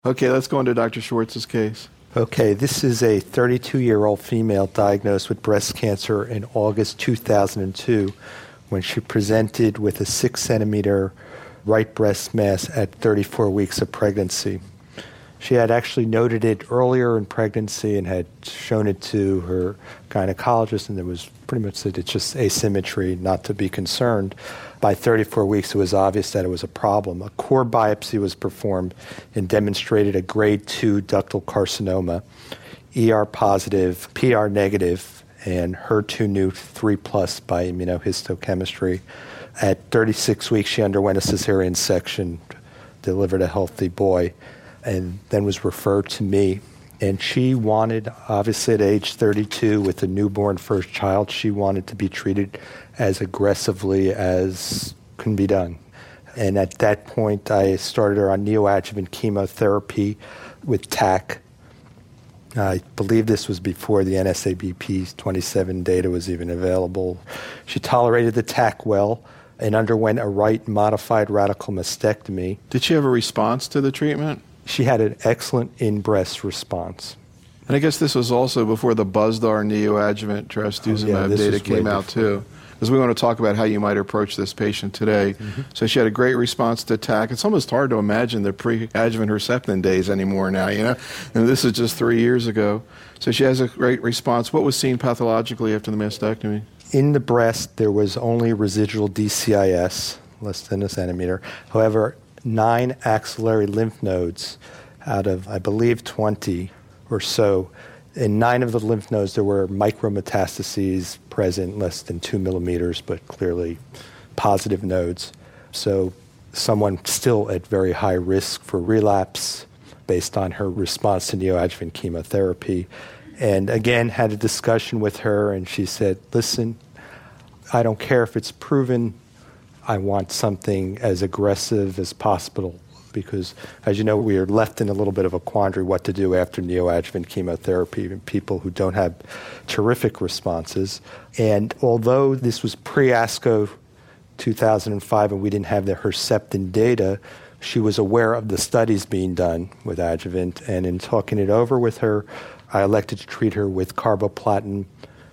Okay, let's go into Dr. Schwartz's case. Okay, this is a 32-year-old female diagnosed with breast cancer in August 2002 when she presented with a 6-centimeter right breast mass at 34 weeks of pregnancy. She had actually noted it earlier in pregnancy and had shown it to her gynecologist, and there was pretty much that it's just asymmetry, not to be concerned. By 34 weeks, it was obvious that it was a problem. A core biopsy was performed and demonstrated a grade 2 ductal carcinoma, ER positive, PR negative, and HER2 neu 3+ by immunohistochemistry. At 36 weeks, she underwent a cesarean section, delivered a healthy boy, and then was referred to me. And she wanted, obviously at age 32, with a newborn first child, she wanted to be treated as aggressively as can be done. And at that point, I started her on neoadjuvant chemotherapy with TAC. I believe this was before the NSABP 27 data was even available. She tolerated the TAC well and underwent a right modified radical mastectomy. Did she have a response to the treatment? She had an excellent in-breast response. And I guess this was also before the BuzzDAR neoadjuvant trastuzumab data came out too. Because we want to talk about how you might approach this patient today. Mm-hmm. So she had a great response to TAC. It's almost hard to imagine the pre-adjuvant Herceptin days anymore now, And this is just 3 years ago. So she has a great response. What was seen pathologically after the mastectomy? In the breast, there was only residual DCIS, less than a centimeter. However, 9 axillary lymph nodes out of, I believe, 20 or so. In 9 of the lymph nodes, there were micrometastases present, less than 2 millimeters, but clearly positive nodes. So someone still at very high risk for relapse based on her response to neoadjuvant chemotherapy. And again, had a discussion with her, and she said, listen, I don't care if it's proven. I want something as aggressive as possible because, as you know, we are left in a little bit of a quandary what to do after neoadjuvant chemotherapy in people who don't have terrific responses. And although this was pre-ASCO 2005 and we didn't have the Herceptin data, she was aware of the studies being done with adjuvant. And in talking it over with her, I elected to treat her with carboplatin,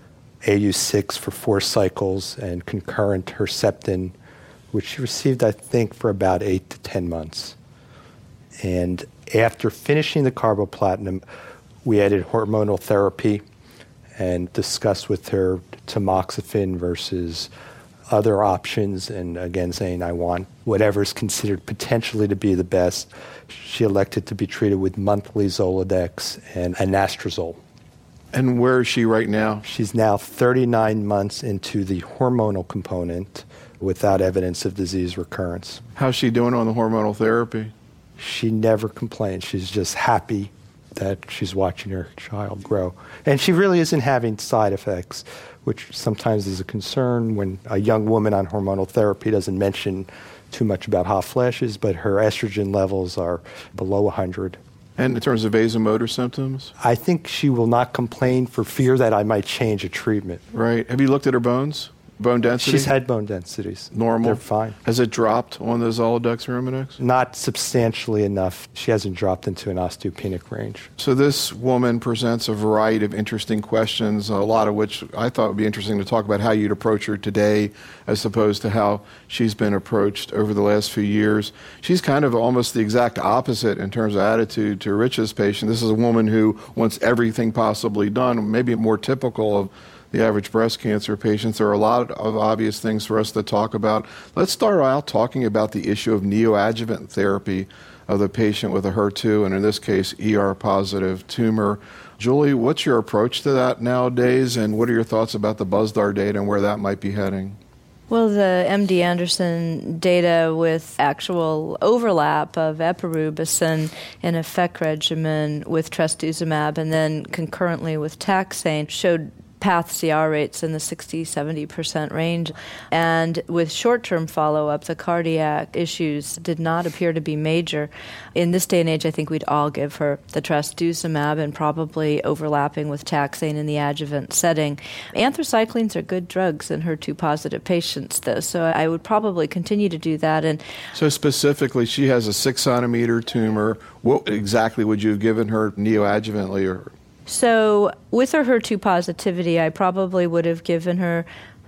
AU6 for 4 cycles, and concurrent Herceptin, which she received, I think, for about 8 to 10 months. And after finishing the carboplatin, we added hormonal therapy and discussed with her tamoxifen versus other options, and again saying, I want whatever is considered potentially to be the best. She elected to be treated with monthly Zoladex and anastrozole. And where is she right now? She's now 39 months into the hormonal component without evidence of disease recurrence. How's she doing on the hormonal therapy? She never complains. She's just happy that she's watching her child grow. And she really isn't having side effects, which sometimes is a concern when a young woman on hormonal therapy doesn't mention too much about hot flashes, but her estrogen levels are below 100. And in terms of vasomotor symptoms? I think she will not complain for fear that I might change a treatment. Right. Have you looked at her bones? Bone density? She's had bone densities. Normal? They're fine. Has it dropped on the Zoladex or Arimidex? Not substantially enough. She hasn't dropped into an osteopenic range. So this woman presents a variety of interesting questions, a lot of which I thought would be interesting to talk about how you'd approach her today as opposed to how she's been approached over the last few years. She's kind of almost the exact opposite in terms of attitude to Rich's patient. This is a woman who wants everything possibly done, maybe more typical of the average breast cancer patients. There are a lot of obvious things for us to talk about. Let's start out talking about the issue of neoadjuvant therapy of the patient with a HER2, and in this case, ER-positive tumor. Julie, what's your approach to that nowadays, and what are your thoughts about the BuzzDAR data and where that might be heading? Well, the MD Anderson data with actual overlap of epirubicin in a FEC regimen with trastuzumab and then concurrently with taxane showed path CR rates in the 60-70% range. And with short-term follow-up, the cardiac issues did not appear to be major. In this day and age, I think we'd all give her the trastuzumab and probably overlapping with taxane in the adjuvant setting. Anthracyclines are good drugs in HER2-positive patients, though, so I would probably continue to do that. And so specifically, she has a 6-centimeter tumor. What exactly would you have given her neoadjuvantly? So with her HER2 positivity, I probably would have given her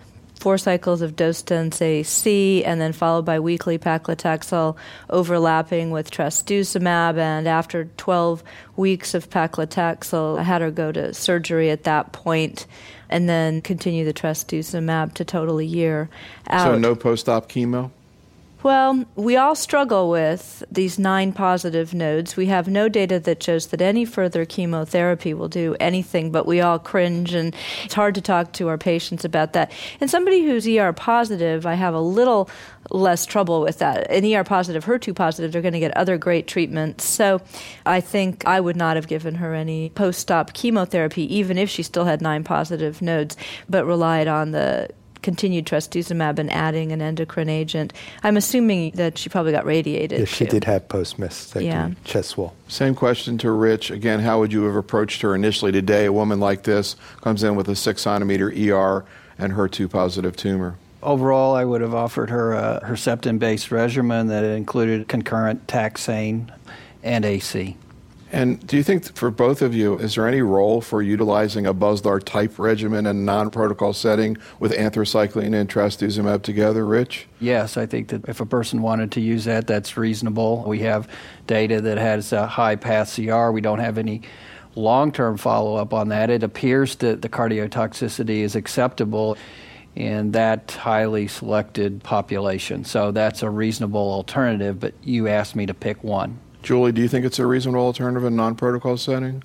4 cycles of Dostan AC and then followed by weekly paclitaxel overlapping with trastuzumab. And after 12 weeks of paclitaxel, I had her go to surgery at that point and then continue the trastuzumab to total a year out. So no post-op chemo? Well, we all struggle with these 9 positive nodes. We have no data that shows that any further chemotherapy will do anything, but we all cringe, and it's hard to talk to our patients about that. And somebody who's ER positive, I have a little less trouble with that. An ER positive, HER2 positive, they're going to get other great treatments. So I think I would not have given her any post-op chemotherapy, even if she still had 9 positive nodes, but relied on the continued trastuzumab and adding an endocrine agent. I'm assuming that she probably got radiated. Yes, she too. did have post-mastectomy chest wall. Same question to Rich. Again, how would you have approached her initially today? A woman like this comes in with a 6-centimeter ER and HER2-positive tumor. Overall, I would have offered her a Herceptin-based regimen that included concurrent taxane and AC. And do you think for both of you, is there any role for utilizing a Bosdar-type regimen in a non-protocol setting with anthracycline and trastuzumab together, Rich? Yes, I think that if a person wanted to use that, that's reasonable. We have data that has a high path CR. We don't have any long-term follow-up on that. It appears that the cardiotoxicity is acceptable in that highly selected population. So that's a reasonable alternative, but you asked me to pick one. Julie, do you think it's a reasonable alternative in a non-protocol setting?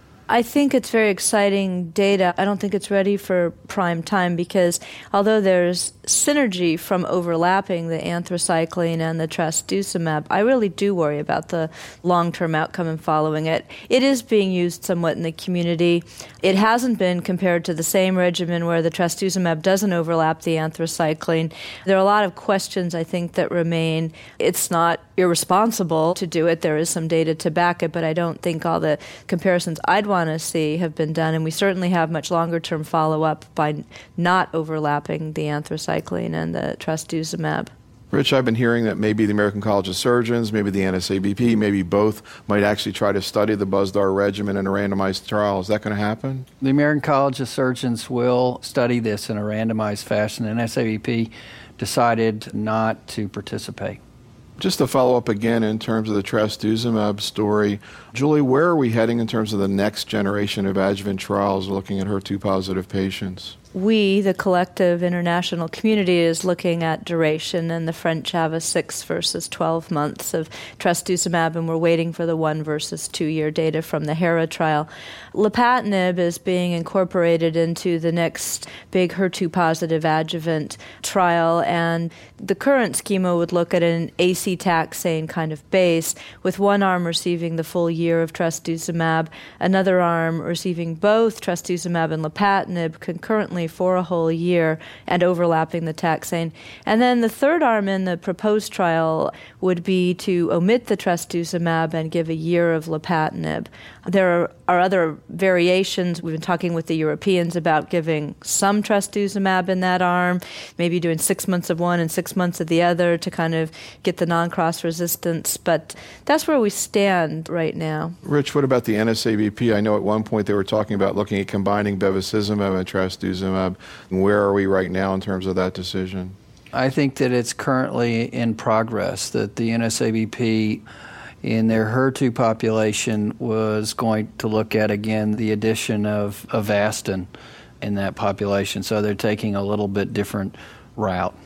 I think it's very exciting data. I don't think it's ready for prime time because although there's synergy from overlapping the anthracycline and the trastuzumab, I really do worry about the long-term outcome in following it. It is being used somewhat in the community. It hasn't been compared to the same regimen where the trastuzumab doesn't overlap the anthracycline. There are a lot of questions, I think, that remain. It's not irresponsible to do it. There is some data to back it, but I don't think all the comparisons I'd want to see have been done, and we certainly have much longer-term follow-up by not overlapping the anthracycline and the trastuzumab. Rich, I've been hearing that maybe the American College of Surgeons, maybe the NSABP, maybe both might actually try to study the Bosdar regimen in a randomized trial. Is that going to happen? The American College of Surgeons will study this in a randomized fashion, and NSABP decided not to participate. Just to follow up again in terms of the trastuzumab story, Julie, where are we heading in terms of the next generation of adjuvant trials looking at HER2-positive patients? We, the collective international community, is looking at duration, and the French have a 6 versus 12 months of trastuzumab, and we're waiting for the 1 versus 2 year data from the HERA trial. Lapatinib is being incorporated into the next big HER2-positive adjuvant trial, and the current schema would look at an AC taxane kind of base, with one arm receiving the full year of trastuzumab, another arm receiving both trastuzumab and lapatinib concurrently for a whole year and overlapping the taxane. And then the third arm in the proposed trial would be to omit the trastuzumab and give a year of lapatinib. There are other variations. We've been talking with the Europeans about giving some trastuzumab in that arm, maybe doing 6 months of one and 6 months of the other to kind of get the non-cross resistance. But that's where we stand right now. Rich, what about the NSABP? I know at one point they were talking about looking at combining bevacizumab and trastuzumab. Where are we right now in terms of that decision? I think that it's currently in progress, that the NSABP in their HER2 population was going to look at, again, the addition of Avastin in that population. So they're taking a little bit different route.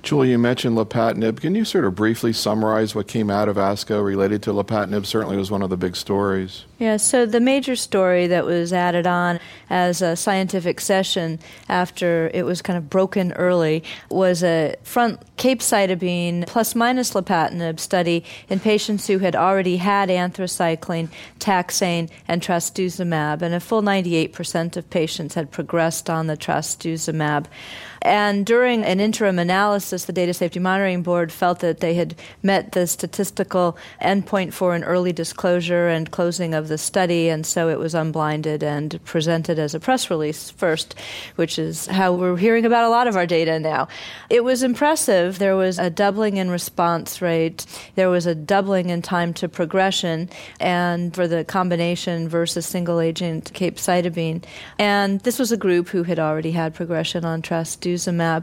Julie, you mentioned lapatinib. Can you sort of briefly summarize what came out of ASCO related to lapatinib? Certainly was one of the big stories. Yeah, so the major story that was added on as a scientific session after it was kind of broken early was a front capecitabine plus minus lapatinib study in patients who had already had anthracycline, taxane, and trastuzumab, and a full 98% of patients had progressed on the trastuzumab. And during an interim analysis, the Data Safety Monitoring Board felt that they had met the statistical endpoint for an early disclosure and closing of the study, and so it was unblinded and presented as a press release first, which is how we're hearing about a lot of our data now. It was impressive. There was a doubling in response rate. There was a doubling in time to progression, and for the combination versus single-agent capecitabine. And this was a group who had already had progression on trastuzumab.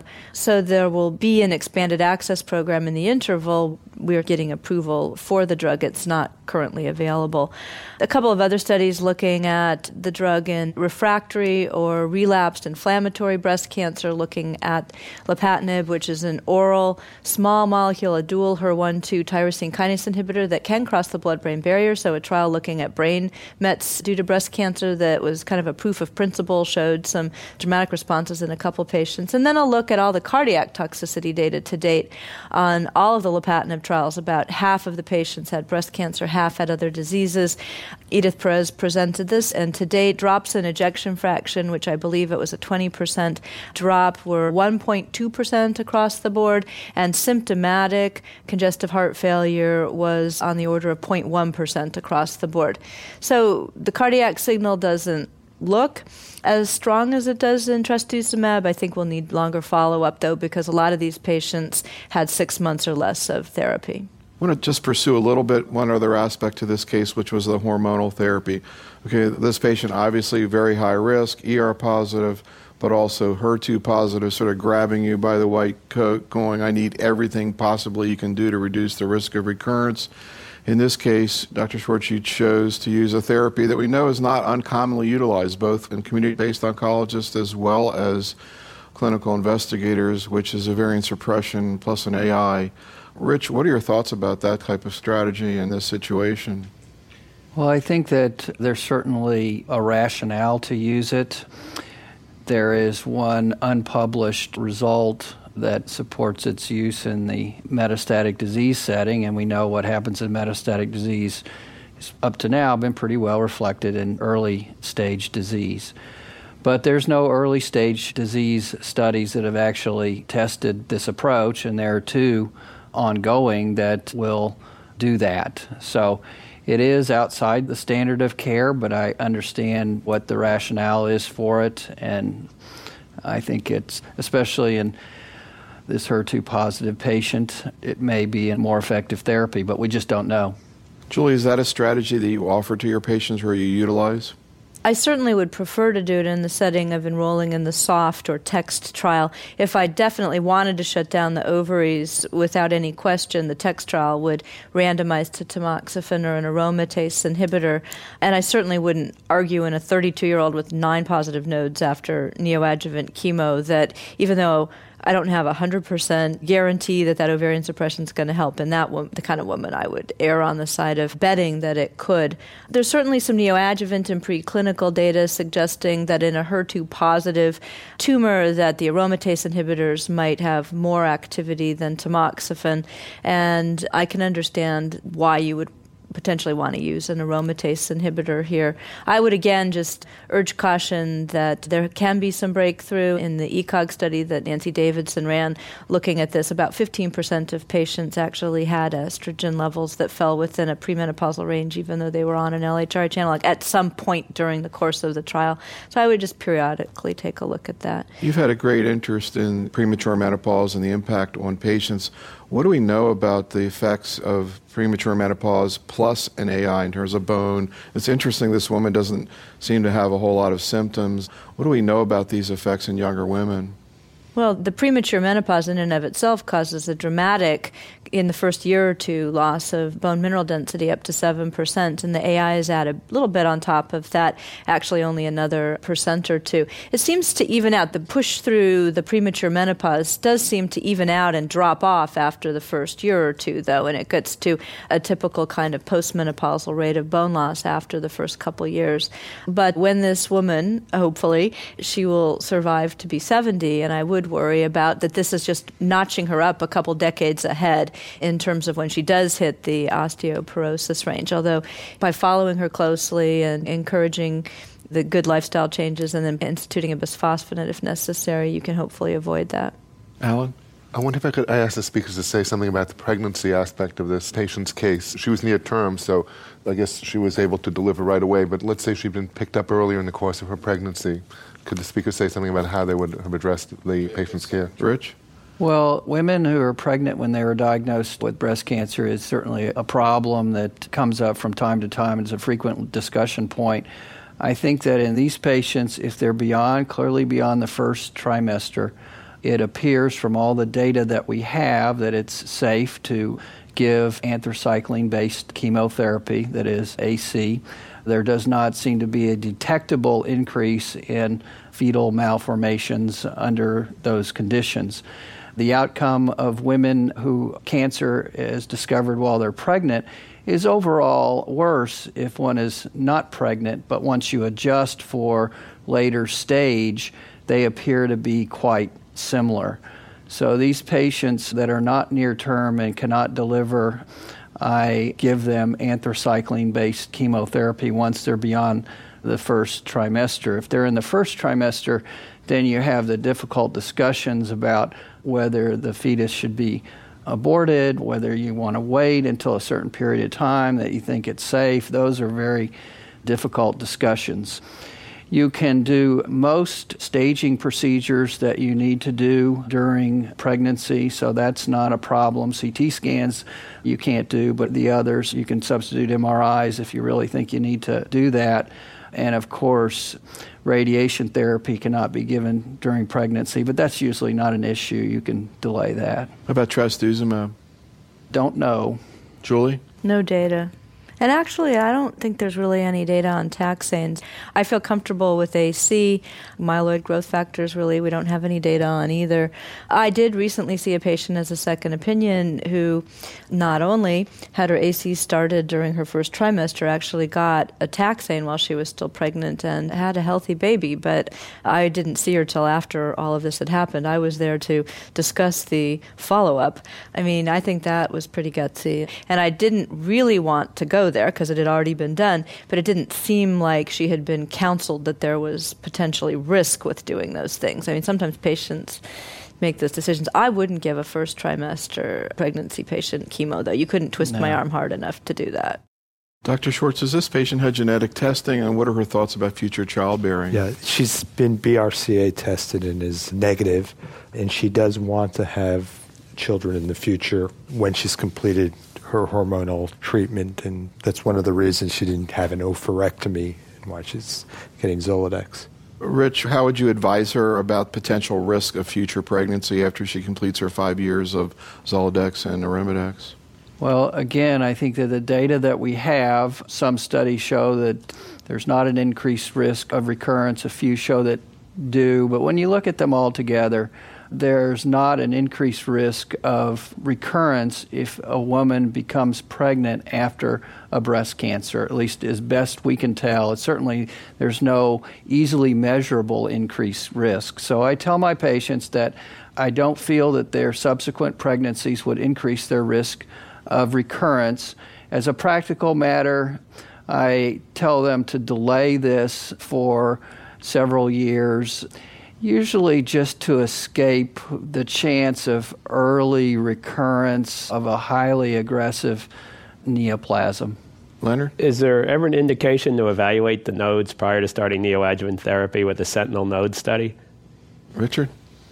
So there will be an expanded access program in the interval. We're getting approval for the drug. It's not currently available. A couple of other studies looking at the drug in refractory or relapsed inflammatory breast cancer, looking at lapatinib, which is an oral small molecule, a dual HER1/2 tyrosine kinase inhibitor that can cross the blood-brain barrier. So a trial looking at brain mets due to breast cancer that was kind of a proof of principle, showed some dramatic responses in a couple patients. And then a look at all the cardiac toxicity data to date on all of the lapatinib trials. About half of the patients had breast cancer, half had other diseases. Edith Perez presented this, and to date, drops in ejection fraction, which I believe it was a 20% drop, were 1.2% across the board, and symptomatic congestive heart failure was on the order of 0.1% across the board. So the cardiac signal doesn't look as strong as it does in trastuzumab. I think we'll need longer follow-up, though, because a lot of these patients had 6 months or less of therapy. I want to just pursue a little bit one other aspect to this case, which was the hormonal therapy. Okay, this patient obviously very high risk, ER positive, but also HER2 positive, sort of grabbing you by the white coat, going, I need everything possibly you can do to reduce the risk of recurrence. In this case, Dr. Schwartz, you chose to use a therapy that we know is not uncommonly utilized, both in community-based oncologists as well as clinical investigators, which is ovarian suppression plus an AI. Rich, what are your thoughts about that type of strategy in this situation? Well, I think that there's certainly a rationale to use it. There is one unpublished result that supports its use in the metastatic disease setting, and we know what happens in metastatic disease is up to now been pretty well reflected in early stage disease. But there's no early stage disease studies that have actually tested this approach, and there are two ongoing that will do that. So it is outside the standard of care, but I understand what the rationale is for it, and I think it's, especially in this HER2 positive patient, it may be a more effective therapy, but we just don't know. Julie, is that a strategy that you offer to your patients or you utilize? I certainly would prefer to do it in the setting of enrolling in the SOFT or TEXT trial. If I definitely wanted to shut down the ovaries without any question, the TEXT trial would randomize to tamoxifen or an aromatase inhibitor. And I certainly wouldn't argue in a 32-year-old with 9 positive nodes after neoadjuvant chemo that even though I don't have 100% guarantee that ovarian suppression is going to help. In that the kind of woman, I would err on the side of betting that it could. There's certainly some neoadjuvant and preclinical data suggesting that in a HER2 positive tumor that the aromatase inhibitors might have more activity than tamoxifen. And I can understand why you would potentially want to use an aromatase inhibitor here. I would again just urge caution that there can be some breakthrough. In the ECOG study that Nancy Davidson ran looking at this, about 15% of patients actually had estrogen levels that fell within a premenopausal range even though they were on an LHRH analog at some point during the course of the trial. So I would just periodically take a look at that. You've had a great interest in premature menopause and the impact on patients. What do we know about the effects of premature menopause plus an AI in terms of bone? It's interesting this woman doesn't seem to have a whole lot of symptoms. What do we know about these effects in younger women? Well, the premature menopause in and of itself causes a dramatic, in the first year or two, loss of bone mineral density up to 7%, and the AIs add a little bit on top of that, actually only another % or 2. It seems to even out. The push through the premature menopause does seem to even out and drop off after the first year or two, though, and it gets to a typical kind of postmenopausal rate of bone loss after the first couple years. But when this woman, hopefully, she will survive to be 70, and I would worry about that this is just notching her up a couple decades ahead in terms of when she does hit the osteoporosis range. Although by following her closely and encouraging the good lifestyle changes and then instituting a bisphosphonate if necessary, you can hopefully avoid that. Alan? I wonder if I could ask the speakers to say something about the pregnancy aspect of this patient's case. She was near term, so I guess she was able to deliver right away, but let's say she'd been picked up earlier in the course of her pregnancy. Could the speaker say something about how they would have addressed the patient's care? Rich? Well, women who are pregnant when they were diagnosed with breast cancer is certainly a problem that comes up from time to time. It's a frequent discussion point. I think that in these patients, if they're clearly beyond the first trimester, it appears from all the data that we have that it's safe to give anthracycline-based chemotherapy, that is AC. There does not seem to be a detectable increase in fetal malformations under those conditions. The outcome of women who cancer is discovered while they're pregnant is overall worse if one is not pregnant, but once you adjust for later stage, they appear to be quite similar. So these patients that are not near term and cannot deliver, I give them anthracycline-based chemotherapy once they're beyond the first trimester. If they're in the first trimester, then you have the difficult discussions about whether the fetus should be aborted, whether you want to wait until a certain period of time that you think it's safe. Those are very difficult discussions. You can do most staging procedures that you need to do during pregnancy, so that's not a problem. CT scans you can't do, but the others you can substitute MRIs if you really think you need to do that. And of course, radiation therapy cannot be given during pregnancy, but that's usually not an issue. You can delay that. How about trastuzumab? Don't know. Julie? No data. And actually, I don't think there's really any data on taxanes. I feel comfortable with AC. Myeloid growth factors, really, we don't have any data on either. I did recently see a patient as a second opinion who not only had her AC started during her first trimester, actually got a taxane while she was still pregnant and had a healthy baby, but I didn't see her till after all of this had happened. I was there to discuss the follow-up. I mean, I think that was pretty gutsy. And I didn't really want to go there because it had already been done, but it didn't seem like she had been counseled that there was potentially risk with doing those things. I mean, sometimes patients make those decisions. I wouldn't give a first trimester pregnancy patient chemo, though. You couldn't twist my arm hard enough to do that. Dr. Schwartz, has this patient had genetic testing, and what are her thoughts about future childbearing? Yeah, she's been BRCA tested and is negative, and she does want to have children in the future when she's completed her hormonal treatment, and that's one of the reasons she didn't have an oophorectomy and why she's getting Zoladex. Rich, how would you advise her about potential risk of future pregnancy after she completes her 5 years of Zoladex and Arimidex? Well, again, I think that the data that we have, some studies show that there's not an increased risk of recurrence. A few show that do, but when you look at them all together, there's not an increased risk of recurrence if a woman becomes pregnant after a breast cancer, at least as best we can tell. It's certainly, there's no easily measurable increased risk. So I tell my patients that I don't feel that their subsequent pregnancies would increase their risk of recurrence. As a practical matter, I tell them to delay this for several years, usually just to escape the chance of early recurrence of a highly aggressive neoplasm. Leonard? Is there ever an indication to evaluate the nodes prior to starting neoadjuvant therapy with the Sentinel node study? Richard?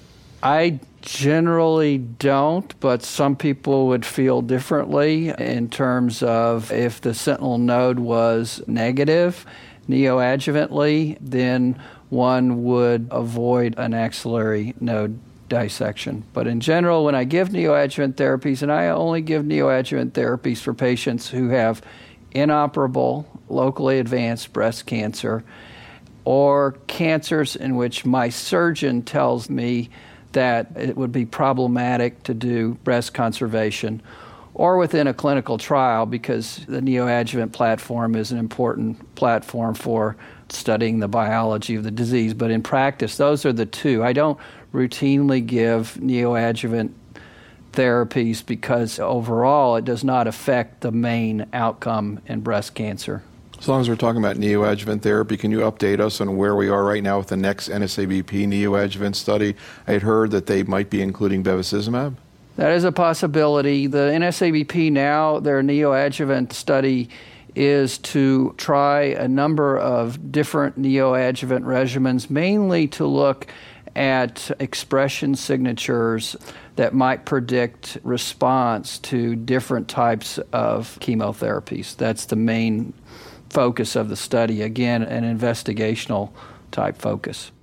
I generally don't, but some people would feel differently in terms of if the Sentinel node was negative neoadjuvantly, then one would avoid an axillary node dissection. But in general, when I give neoadjuvant therapies, and I only give neoadjuvant therapies for patients who have inoperable, locally advanced breast cancer, or cancers in which my surgeon tells me that it would be problematic to do breast conservation, or within a clinical trial, because the neoadjuvant platform is an important platform for studying the biology of the disease. But in practice, those are the two. I don't routinely give neoadjuvant therapies because overall it does not affect the main outcome in breast cancer. As long as we're talking about neoadjuvant therapy, can you update us on where we are right now with the next NSABP neoadjuvant study? I had heard that they might be including bevacizumab. That is a possibility. The NSABP now, their neoadjuvant study is to try a number of different neoadjuvant regimens, mainly to look at expression signatures that might predict response to different types of chemotherapies. That's the main focus of the study. Again, an investigational type focus.